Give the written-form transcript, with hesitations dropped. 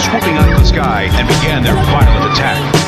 swooping out of the sky and began their violent attack.